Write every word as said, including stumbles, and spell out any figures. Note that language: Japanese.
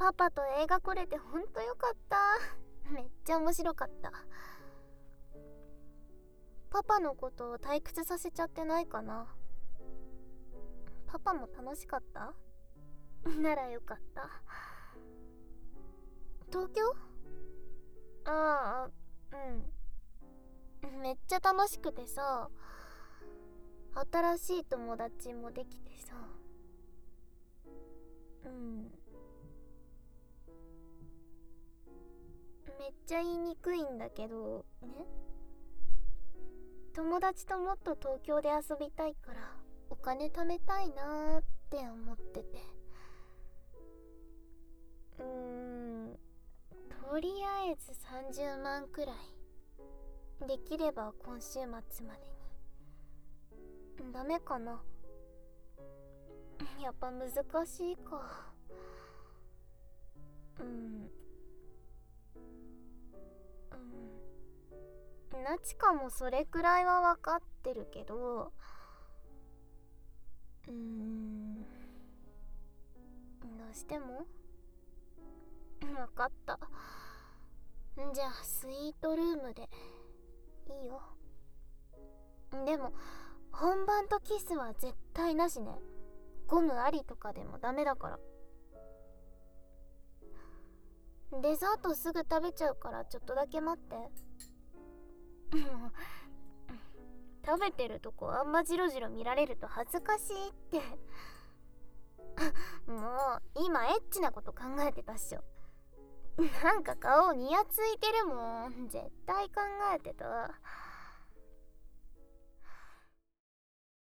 パパと映画来れてほんとよかった。めっちゃ面白かった。パパのことを退屈させちゃってないかな。パパも楽しかった？ならよかった。東京？ああ、うん。めっちゃ楽しくてさ、新しい友達もできてさ。うん。めっちゃ言いにくいんだけどね、友達ともっと東京で遊びたいからお金貯めたいなーって思ってて。うーん、とりあえずさんじゅうまんくらい、できれば今週末までに。ダメかな。やっぱ難しいか。うんうん、ナチカもそれくらいは分かってるけど、うーん、どうしても。分かった。じゃあスイートルームでいいよ。でも本番とキスは絶対なしね。ゴムありとかでもダメだから。デザートすぐ食べちゃうからちょっとだけ待って。食べてるとこあんまジロジロ見られると恥ずかしいって。もう今エッチなこと考えてたっしょ。なんか顔にやついてるもん。絶対考えてた。